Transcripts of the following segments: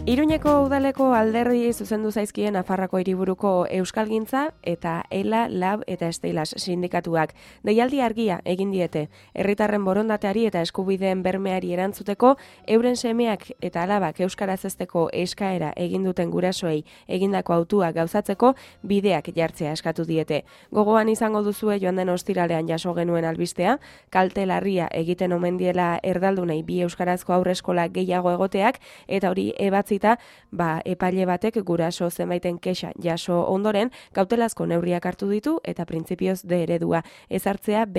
Iruñeko udaleko alderdi zuzendu zaizkien Nafarroako hiriburuko Euskalgintza eta ELA, LAB eta Steilas sindikatuak. Deialdi argia egin diete, herritarren borondateari eta eskubideen bermeari erantzuteko, euren semeak eta alabak euskaraz hezteko eskaera egin duten gurasoei egindako hautua gauzatzeko bideak jartzea eskatu diete. Gogoan izango duzue joan den ostiralean jaso genuen albistea, kalte larria egiten omen diela erdaldunei bi euskarazko aurreskola gehiago egoteak eta hori ebatzi epaile batek guraso zenbaiten kexa jaso ondoren kautelazko neurriak hartu ditu eta printzipioz de eredua ezartzea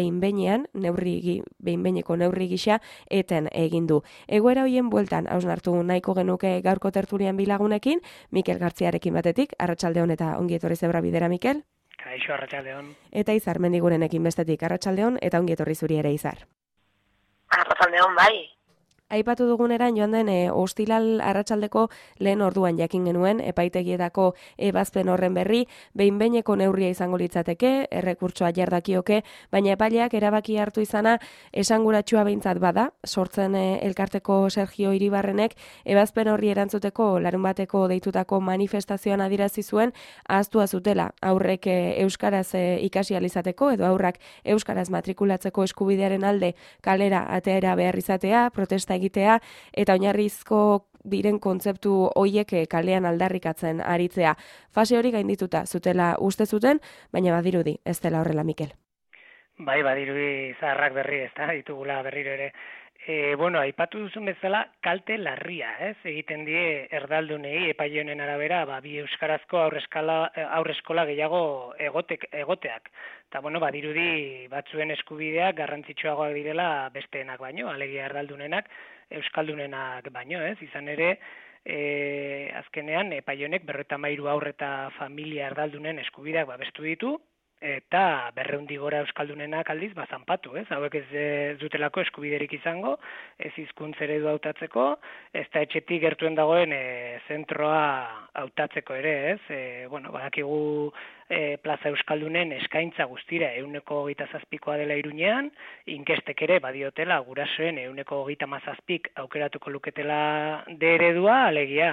behinbeineko neurri gisa eten egin du. Egoera hoien bueltan hausnartu nahiko genuke gaurko tertulian bilagunekin, Mikel Gartziarekin batetik, arratsaldeon eta ongi etorri zebra bidera, Mikel. Kaixo, arratsaldeon. Eta Izar Mendigurenekin bestetik, arratsaldeon eta ongi etorri zuri ere, Izar. Arratsaldeon, bai. Aipatu duguneran joan den ostilal arratsaldeko lehen orduan jakin genuen epaitegietako ebazpen horren berri, behinbeineko neurria izango litzateke, errekurtsoa jardakioke, baina epaileak erabaki hartu izana esanguratsua behintzat bada, sortzen elkarteko Sergio Iribarrenek ebazpen horri erantzuteko larunbateko deitutako manifestazioan adierazi zuen ahaztua zutela aurrek euskaraz ikasi ahal izateko edo aurrak euskaraz matrikulatzeko eskubidearen alde kalera atera behar izatea, protesta egitea eta oinarrizko diren kontzeptu hoiek kalean aldarrikatzen aritzea. Fase hori gaindituta zutela uste zuten, baina badirudi ez dela horrela, Mikel. Bai, badirudi zaharrak berri, ez da, ditugula berriro ere. Aipatu duzun bezala, kalte larria, ez? Egiten die erdaldunei epaile honen arabera, bi euskarazko aurreskola gehiago egoteak. Eta, badirudi batzuen eskubideak garrantzitsuagoak direla besteenak baino, alegia erdaldunenak, euskaldunenak baino, ez? Izan ere, azkenean, epaile honek 53 haur eta familia erdaldunen eskubideak babestu ditu, eta 200 gora euskaldunenak aldiz zanpatu, ez? Hauek ez dutelako eskubiderik izango, ez hizkuntza eredu hautatzeko, ez da etxetik gertuen dagoen zentroa hautatzeko ere, ez? Badakigu plaza euskaldunen eskaintza guztira 127koa dela Iruñean, inkestek ere badiotela gurasoen 137 aukeratuko luketela de eredua, alegia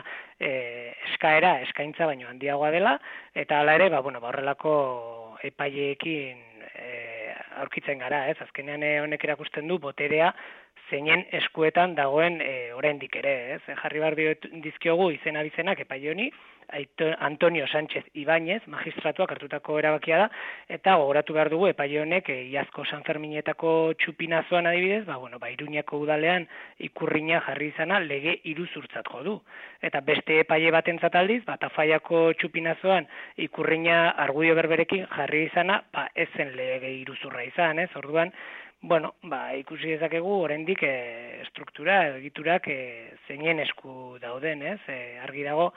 eskaintza baino handiagoa dela, eta hala ere, horrelako epaileekin aurkitzen gara, ez? Azkenean honek erakusten du boterea zeinen eskuetan dagoen oraindik ere, ez? Jarri behar dizkiogu izen abizenak epaile honi, Antonio Sánchez Ibáñez, magistratuak hartutako erabakia da, eta gogoratu behar dugu epaile honek iazko San Ferminetako txupinazoan adibidez, Iruñako udalean ikurrina jarri izana lege iruzurtzat jo du. Eta beste epaile batentzat aldiz, Tafaiako txupinazoan ikurrina argudio berberekin jarri izana, ez zen lege iruzurra izan, ez? Orduan, ikusi dezakegu oraindik struktura, egiturak zeinen esku dauden, ez? Argi dago,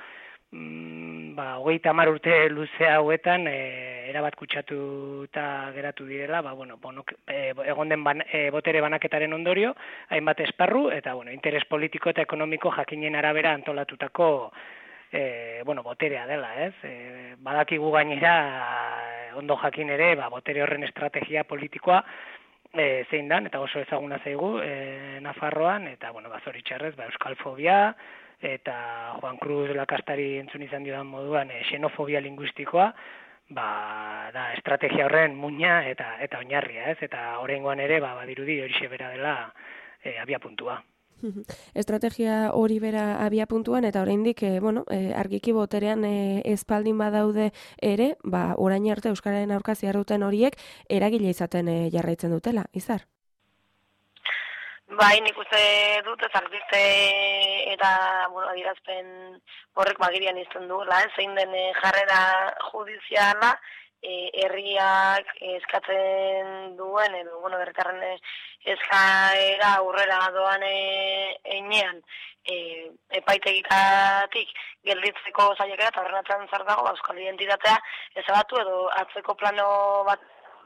30 urte luze hauetan erabat kutsatuta geratu direla, egon den botere banaketaren ondorio, hainbat esparru, eta interes politiko eta ekonomiko jakinen arabera antolatutako boterea dela, ez? Badakigu gainera ondo jakin ere, botere horren estrategia politikoa zein dan, eta oso ezaguna zaigu Nafarroan, eta zoritxarrez, euskalfobia, eta Juan Cruz Lakastari entzun izan diodan moduan xenofobia linguistikoa, da estrategia horren muina eta oinarria, ez? Eta oraingoan ere badirudi horixe bera dela abiapuntua. Estrategia hori bera abiapuntuan eta oraindik argiki boterean espaldin badaude ere, orain arte euskararen aurka ziharruten horiek eragile izaten jarraitzen dutela, Izar? Bai, nik uste dut ez albiste eta adierazpen horrek bagirian izten duela, zein den jarrera judiziala herriak eskatzen duen, edo herritarren eskaera aurrera doan heinean epaitegitatik gelditzeko saiakera eta horren atzean zer dago euskal identitatea ezabatu edo atzeko plano bat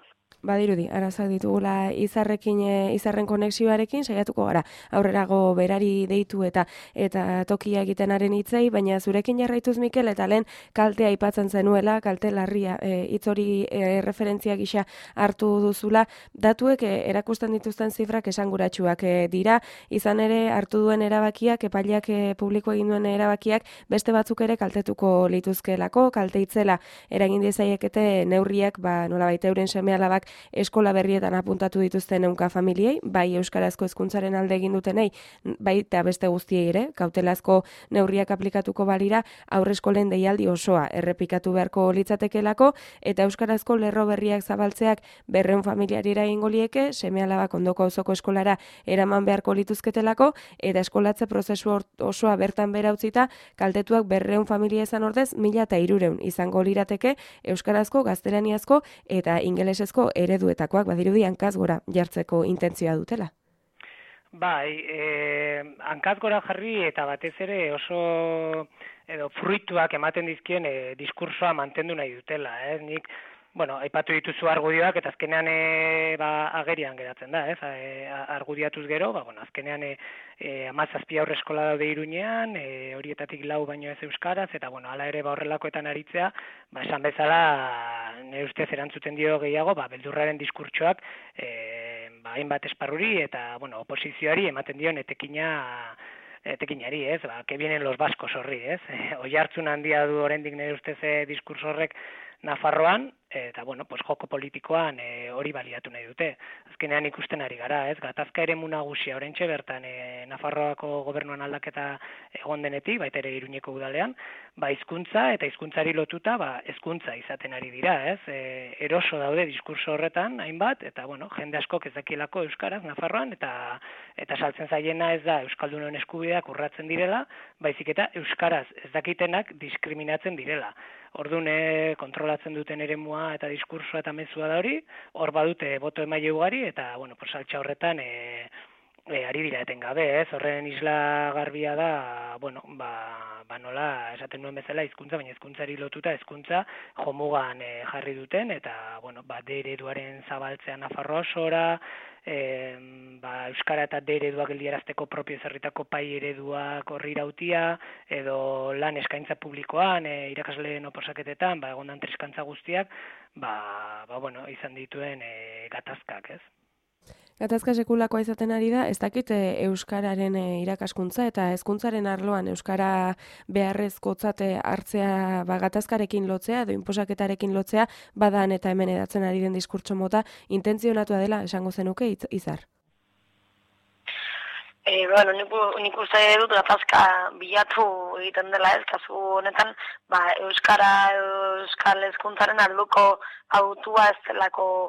Badirudi, arazak ditugula izarren konexioarekin saiatuko gara. Aurrerago berari deitu eta tokia egitenaren hitzei, baina zurekin jarraituz Mikel eta lehen kaltea aipatzen zenuela, kalte larria hitz hori referentzia gisa hartu duzula, datuek erakusten dituzten zifrak esanguratsuak dira, izan ere hartu duen erabakiak, epaileak publiko egin duen erabakiak beste batzuk ere kaltetuko lituzkeelako, kalte itzela eragin diezaiekete neurriak, nolabait euren seme-alabak eskola berrietan apuntatu dituzten ehunka familiei, bai euskarazko hezkuntzaren alde egin dutenei, bai eta beste guztiei ere, kautelazko neurriak aplikatuko balira, aurreskolen deialdi osoa errepikatu beharko litzatekelako, eta euskarazko lerro berriak zabaltzeak 200 familiarira egingo lieke, seme-alabak ondoko auzoko eskolara eraman beharko lituzketelako, eta eskolatze prozesu osoa bertan bera utzita, kaltetuak 200 familia izan ordez, 1300 izango lirateke euskarazko, gaztelaniazko eta ingelesezko ereduetakoak badirudi hankaz gora jartzeko intentzioa dutela. Bai, hankaz gora jarri eta batez ere oso fruituak ematen dizkien diskursoa mantendu nahi dutela, Nik aipatu dituzu argudioak eta azkenean agerian geratzen da, argudiatuz gero, azkenean 17 haurreskola daude Iruñean, horietatik 4 baino ez euskaraz, eta hala ere horrelakoetan aritzea, esan bezala nire ustez erantzuten dio gehiago, beldurraren diskurtsoak hainbat esparruri eta oposizioari ematen dion etekinari, que vienen los vascos horri, Oihartzun handia du oraindik nire ustez diskurso horrek Nafarroan, eta joko politikoan hori baliatu nahi dute. Azkenean ikusten ari gara, gatazka eremu nagusia oraintxe bertan Nafarroako gobernuan aldaketa egon denetik, baita ere Iruñeko udalean, hizkuntza eta hizkuntzari lotuta hezkuntza izaten ari dira, eroso daude diskurso horretan hainbat, eta jende askok ez dakielako euskaraz Nafarroan, eta saltzen zaiena ez da euskaldunon eskubideak urratzen direla, baizik eta euskaraz ez dakitenak diskriminatzen direla. Orduan kontrolatzen duten eremua eta diskursoa eta mezua da hori, hor badute boto emaile ugari, eta saltza horretan ari dira etengabe, Horren isla garbia da, nola esaten nuen bezala hizkuntza, baina hizkuntzari lotuta hizkuntza jomugan jarri duten, eta D ereduaren zabaltzea Nafarroa osora, euskara eta D eredua geldiarazteko propio ezarritako pai ereduak horri irautia, edo lan eskaintza publikoan, irakasleen oposaketetan, egondan triskantza guztiak, izan dituen gatazkak, Gatazka sekulakoa izaten ari da, ez dakit euskararen irakaskuntza eta hezkuntzaren arloan euskara beharrezkotzat hartzea gatazkarekin lotzea edo inposaketarekin lotzea badan eta hemen edatzen ari den diskurtso mota intentzionatua dela esango zenuke Izar. Nik uste dut gatazka bilatu egiten dela kasu honetan, euskal hezkuntzaren alduko autua ez delako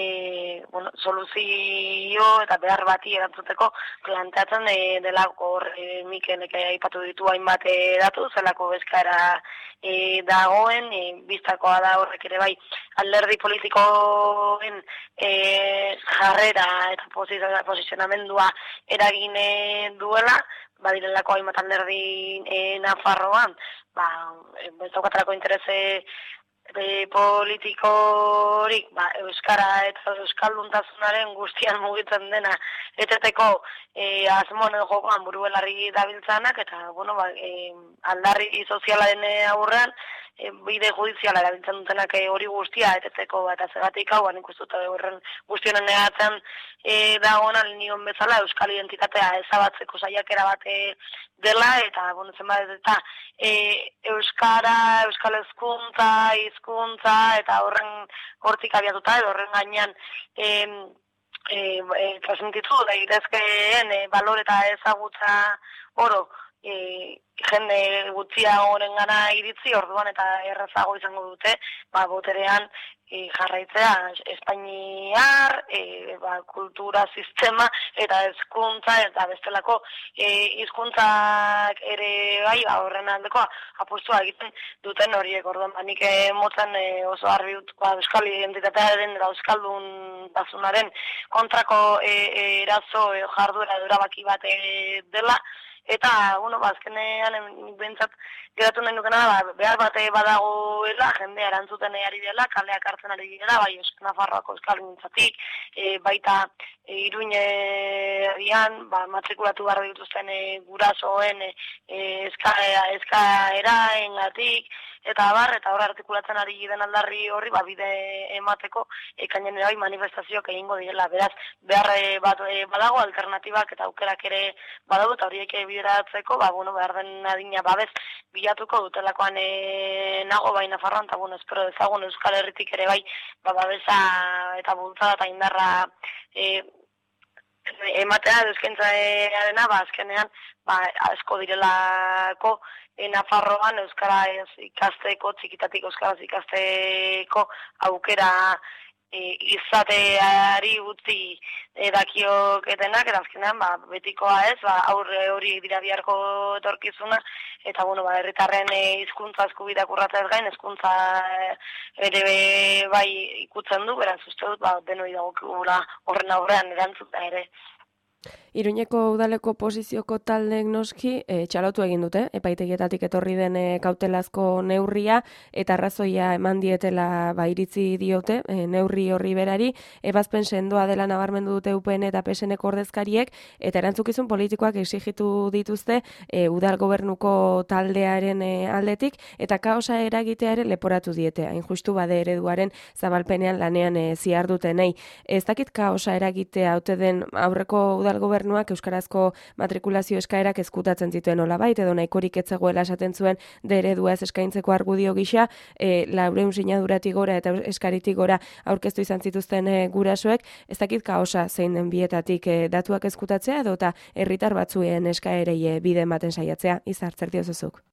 soluzio eta behar bati erantzuteko planteatzen delako Mikelek aipatu ditu hainbat datu, zelako eskaera dagoen, biztakoa da horrek ere bai alderdi politikoen jarrera eta posizionamendua eragin duela, badirelako hainbat alderdi Nafarroan, ez daukatarako interese politikorik, euskara eta euskalduntasunaren guztian mugitzen dena eteteko asmonen jokoan burubelarri dabiltzanak, eta aldarri sozialaren aurrean bide judiziala erabiltzen dutenak hori guztia eteteko, eta zegatik hau, nik uste dut horren guztionen negatzen dagoena nion bezala euskal identitatea ezabatzeko saiakera bat dela, eta zenbat eta euskara, euskal hezkuntza, hizkuntza eta hortik abiatuta edo horren gainean transmititu daitezkeen balor eta ezagutza oro jende gutxia horrengana iritzi, orduan eta errazago izango dute boterean jarraitzea Espainiar, kultura sistema eta hezkuntza eta bestelako hizkuntzak ere horren aldeko apustua egiten duten horiek. Orduan nik motzen oso argi dut euskal identitatearen eta euskaldun tasunaren kontrako erazo jarduera erabaki bat dela, Eta, bueno, azkenean, bentsat, geratu nahi nukena, behar bate badagoela, jendea erantzuten ari dela, kaleak hartzen ari dela, bai Euskal Nafarroako Euskal Gintzatik, baita Iruñean, matrikulatu behar dituzten gurasoen eskaeraengatik, eta hor artikulatzen ari den aldarri horri, bide emateko, ekainen bai manifestazioak egingo direla, beraz, behar badago alternatibak eta aukerak ere badago, eta horiek bideratzeko, behar den adina babez bilatuko dutelakoan nago bai Nafarroan, eta espero dezagun Euskal Herritik ere bai, babesa eta bultzada eta indarra ematea eskaintzaarena, azkenean, asko direlako Nafarroan Euskara ikasteko, txikitatik Euskaraz ikasteko aukera izateari utzi dakioketenak, eta azkenean, betikoa ez, aurre hori dira biharko etorkizuna, eta, herritarren hizkuntza eskubideak urratez gain, hizkuntza ere bai ikutzen du, beraz uste dut, denoi dagokigula horren aurrean erantzuta ere. Iruñeko udaleko posizioko taldeek noski txalotu egin dute, epaitegietatik etorri den kautelazko neurria, eta arrazoia eman dietela iritzi diote, neurri horri berari, ebazpen sendoa dela nabarmendu dute UPN eta PSNeko ordezkariek, eta erantzukizun politikoak exigitu dituzte udal gobernuko taldearen aldetik, eta kaosa eragiteare leporatu diete, hain justu bade ereduaren zabalpenean lanean ziardutenei. Ez dakit kaosa eragitea haute den aurreko udal gobernuak euskarazko matrikulazio eskaerak ezkutatzen zituen nolabait, edo nahikorik ez zegoela esaten zuen eredua ez eskaintzeko argudio gisa, 400 sinaduratik gora eta eskaritik gora aurkeztu izan zituzten gurasoek, ez dakit kaosa zein den bietatik datuak ezkutatzea edo eta herritar batzuen eskaerei bide ematen saiatzea, Izar, zer diozuzuk?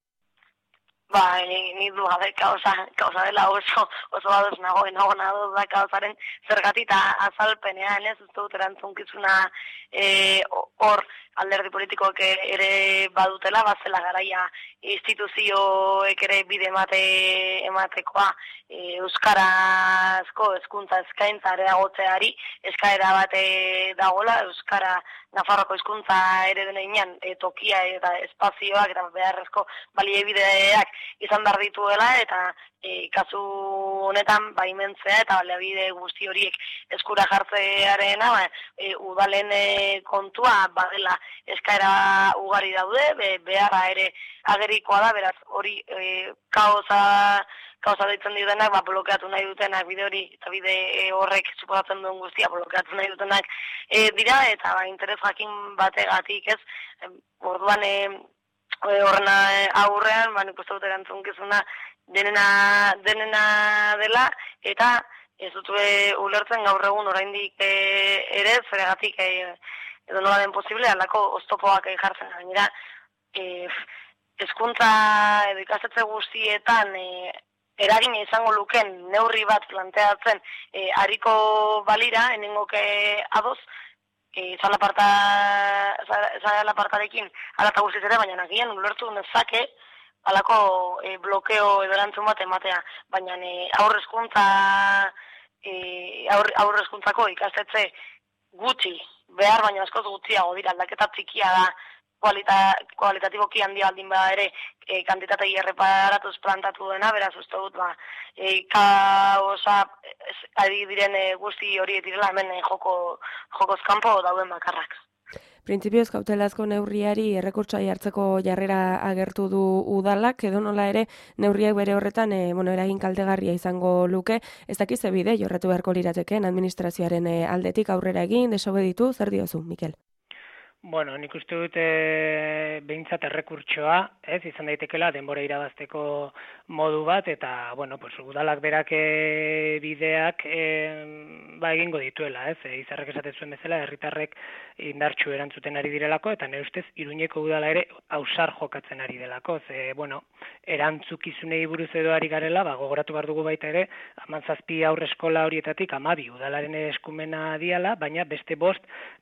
Ni du gabe kausa dela oso badoz nago da kausaren zergatik eta azalpenean, ez dut erantzunkizuna hor alderdi politikoek ere badutela, bazela garaia instituzioek ere bide ematekoa euskarazko hezkuntza eskaintza areagotzeari eskaera bat dagoela, euskara Nafarroko hizkuntza ere denean tokia eta espazioak eta beharrezko baliebideak izan behar dituela, eta kasu honetan baimentzea eta baliabide guzti horiek eskura jartzearena udalen kontua badela eskaera ugari daude, beharra ere agerikoa da, beraz hori kaosa deitzen diotenak, blokeatu nahi dutenak bide hori, eta bide horrek suposatzen duen guztia blokeatu nahi dutenak dira, eta interes jakin bategatik, ez, orduan horren aurrean, nik uste dut erantzunkizuna denena dela, eta ez dut ulertzen gaur egun oraindik ere, zeregatik edo nola den posible, alako oztopoak jartzen gainera, hezkuntza edo ikastetxe guztietan eragina izango luken neurri bat planteatzen ariko balira, enengoke adoz, zalapartarekin alata guztiz ere, baina nagian ulertu nezake alako blokeo edo erantzun bat ematea, baina aurrezkuntzako ikastetxe gutxi, behar baina askoz gutxiago dira, aldaketa txikia da, kualitatiboki handia aldin bada ere kantitatei erreparatuz plantatu dena, beraz uste dut kaosa ari diren guzti horiek direla hemen jokoz kanpo dauden bakarrak. Printzipioz kautelazko neurriari errekurtsoa jartzeko jarrera agertu du udalak, edo nola ere neurriak bere horretan eragin kaltegarria izango luke, ez dakiz bide jorratu beharko lirateken administrazioaren aldetik aurrera egin, desobeditu, zer diozu, Mikel? Nik uste dut behintzat errekurtsoa, ez, izan daitekela denbora irabazteko modu bat, eta, udalak berak bideak egingo dituela, ez, Izarrek esaten zuen bezala, herritarrek indartsu erantzuten ari direlako, eta nire ustez, Iruñeko udala ere ausar jokatzen ari delako, erantzukizunei buruz edo ari garela, gogoratu behar dugu baita ere, 17 haurreskola horietatik 12 udalaren eskumena diala, baina beste 5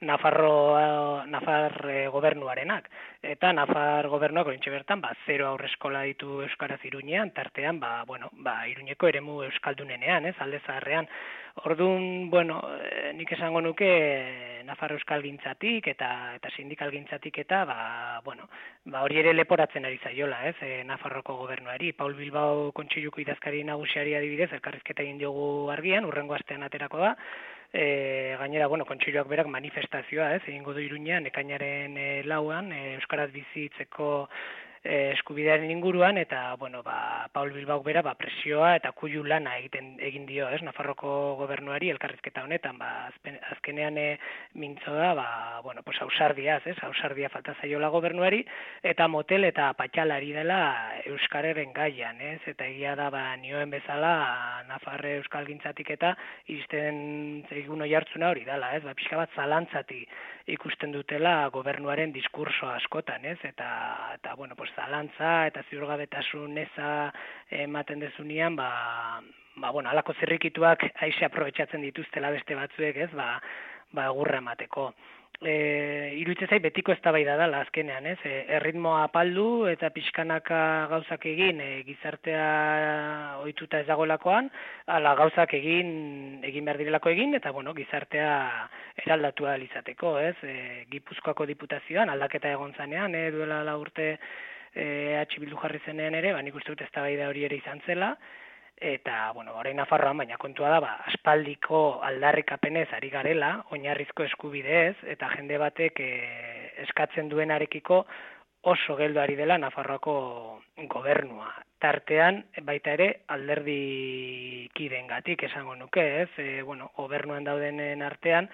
Nafar gobernuarenak. Eta Nafar gobernuak orintxe bertan, 0 haurreskola ditu Euskaraz Iruñean, tartean, Iruñeko eremu euskaldunenean, ez, alde zaharrean. Orduan, bueno, nik esango nuke Nafarro Euskalgintzatik eta sindikalgintzatik eta hori ere leporatzen ari zaiola, ez? Nafarroko gobernuari, Paul Bilbao Kontseiluko idazkari nagusiari adibidez elkarrizketa egin diogu argian, hurrengo astean aterako da. Gainera, kontseiluak berak manifestazioa, ez? Egingo du Iruñean ekainaren 4an euskaraz bizitzeko eskubidearen inguruan eta Paul Bilbao bera presioa eta kuilu lana egin dio, ez? Nafarroko gobernuari elkarrizketa honetan, azkenean mintzo da, ausardia, ez? Ausardia falta zaiola gobernuari eta motel eta patxalari dela euskararen gaian, ez? Eta egia da nioen bezala Nafarre Euskalgintzatik eta iristen zaigun oihartzuna hori dela, ez? Pixka bat zalantzati ikusten dutela gobernuaren diskurso askotan, ez? Eta zalantza eta ziurgabetasun eza ematen dezunean, halako zirrikituak aixe aprobetxatzen dituztela beste batzuek, ez? Egurra emateko. Iruditzen zait betiko eztabaida dela azkenean, ez? Erritmoa apaldu eta pixkanaka gauzak egin gizartea ohituta ez dagoelakoan, ala gauzak egin behar direlako egin eta gizartea eraldatu ahal izateko, ez? Gipuzkoako diputazioan aldaketa egon zanean, duela 4 urte Bildu jarri zenean ere, nik uste dut eztabaida hori ere izan zela. Eta, orain Nafarroan, baina kontua da, aspaldiko aldarrikapenez ari garela, oinarrizko eskubideez, eta jende batek eskatzen duenarekiko oso geldo ari dela Nafarroako gobernua. Tartean, baita ere, alderdi kideengatik esango nuke, ez? Gobernuan daudenen artean,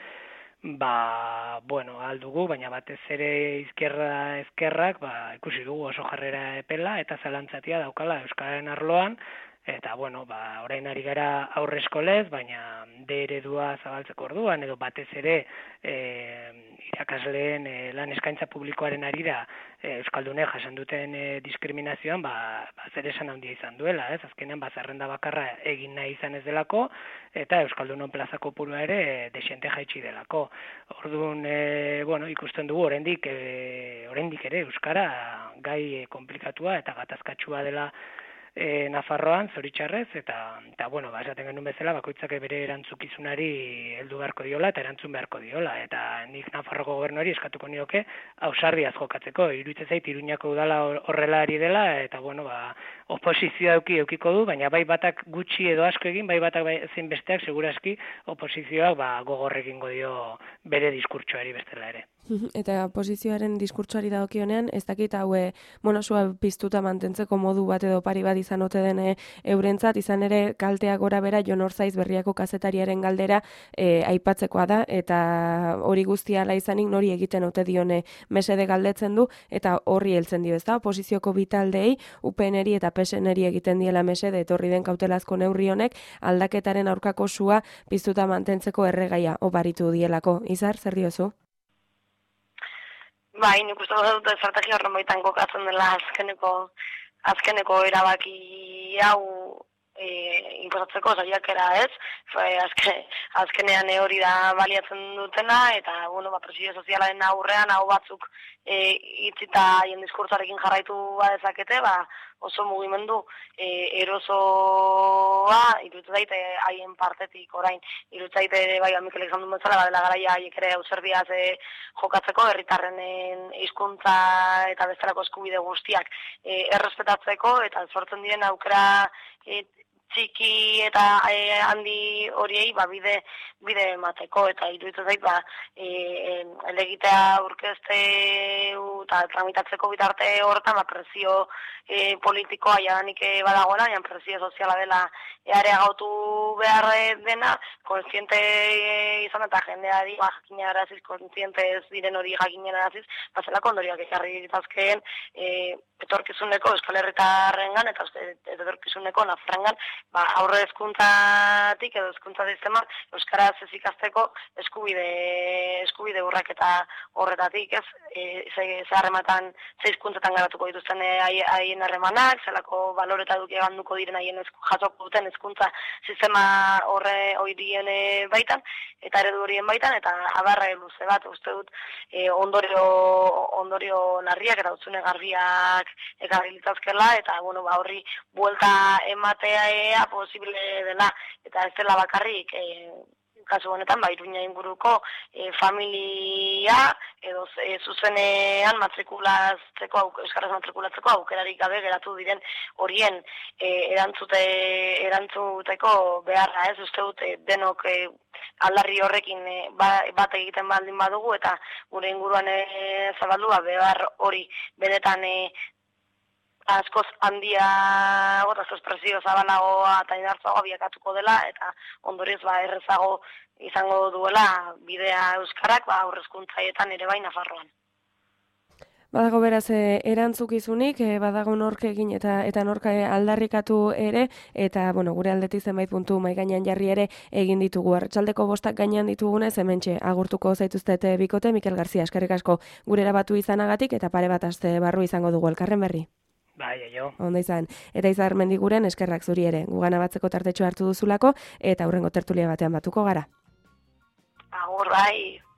aldugu, baina batez ere ezkerrak, ikusi dugu oso jarrera epela, eta zalantzatia daukala euskararen arloan, eta, orain ari gara aurreskolez, baina D eredua zabaltzeko orduan, edo batez ere irakasleen lan eskaintza publikoaren arira Euskaldunek jasan duten diskriminazioan, zer esan handia izan duela, ez? Azkenean, zerrenda bakarra egin nahi izan ez delako, eta Euskaldunon plaza kopurua ere desente jaitsi delako. Orduan, ikusten dugu, oraindik ere Euskara gai komplikatua eta gatazkatsua dela Nafarroan, zoritxarrez, eta esaten genuen bezala, bakoitzak bere erantzukizunari heldu beharko diola eta erantzun beharko diola, eta nik Nafarroko gobernuari eskatuko nioke ausardiaz jokatzeko, iruditzen zait Iruñako udala horrela ari dela, eta oposizioa eukiko du, baina bai batak gutxi edo asko egin, bai batak zein besteak seguraski oposizioak gogor egingo dio bere diskurtsoari bestela ere. Eta oposizioaren diskurtsoari dagokionean, ez dakit monosua piztuta mantentzeko modu bat edo pari bat izan ote den eurentzat, izan ere kalteak gora bera Jon Orzaiz Berriako kazetariaren galdera aipatzekoa da, eta hori guztia ala izanik nori egiten ote dione mesede galdetzen du, eta horri heltzen dio, ezta? Oposizioko bitaldei, UPNeri eta PSNeri egiten diela mesede, etorri den kautelazko neurri honek, aldaketaren aurkako sua piztuta mantentzeko erregaia oparitu dielako. Izar, zer diozu? Nik uste dut estrategia horren baitan kokatzen dela azkeneko erabaki hau inposatzeko saiakera, ez? Azkenean hori da baliatzen dutena, eta, presio sozialaren aurrean hau batzuk itzita haien diskurtzarekin jarraitu badezakete, oso mugimendu erosoa iruditzen zaite haien partetik orain. Iruditzen zaite bai Mikel esan duen bezala badela garaia haiek ere ausardiaz jokatzeko, herritarren hizkuntza eta bestelako eskubide guztiak errespetatzeko eta sortzen diren aukera txiki eta handi horiei bide emateko, eta iruditzen zait elegitea aurkezteu eta tramitatzeko bitarte horretan presio politikoa jadanik badagoela, baina presio soziala dela areagotu behar dena, kontziente izan eta jendeari jakinaraziz, kontziente ez diren hori jakinaraziz, zelako ondorioak ekarri ditazkeen etorkizuneko Euskal Herritarrengan eta etorkizuneko Nafarrengan aurre hezkuntzatik edo hezkuntza sistema euskaraz ez ikasteko eskubide urraketa horretatik, ez? Ze harrematan, ze hizkuntzetan garatuko dituzten haien harremanak, zelako baloreta eduki diren haien jasoko duten hezkuntza sistema horien baitan eta eredu horien baitan, eta abarra luze bat uste dut ondorio larriak eta hutsune garbiak ekarri litzazkela, eta, bueno, horri buelta ematea posible dela, eta ez dela bakarrik, kasu honetan, Iruña inguruko familia edo zuzenean euskaraz matrikulatzeko aukerarik gabe geratu diren horien erantzuteko beharra, ez uste dut denok aldarri horrekin bat egiten baldin badugu eta gure inguruan zabaldua behar hori benetan askoz handiago, askoz presio zabalagoa eta indartzagoa biakatuko dela, eta ondorioz errezago izango duela bidea euskarak aurrezkuntzaietan ere bai Nafarroan. Badago beraz erantzukizunik, badago nork egin eta nork aldarrikatu ere, eta bueno, gure aldetik zenbait puntu mahai gainean jarri ere egin ditugu. Arratsaldeko 5 gainean ditugunez, hementxe agurtuko zaituztet bikote, Mikel Garzia, eskerrik asko gurera batu izanagatik, eta pare bat aste barru izango dugu elkarren berri. Bai, jo. Onda izan. Eta Izar Mendiguren eskerrak zuri ere. Gugana batzeko tartetxo hartu duzulako, eta aurrengo tertulia batean batuko gara. Agur, bai.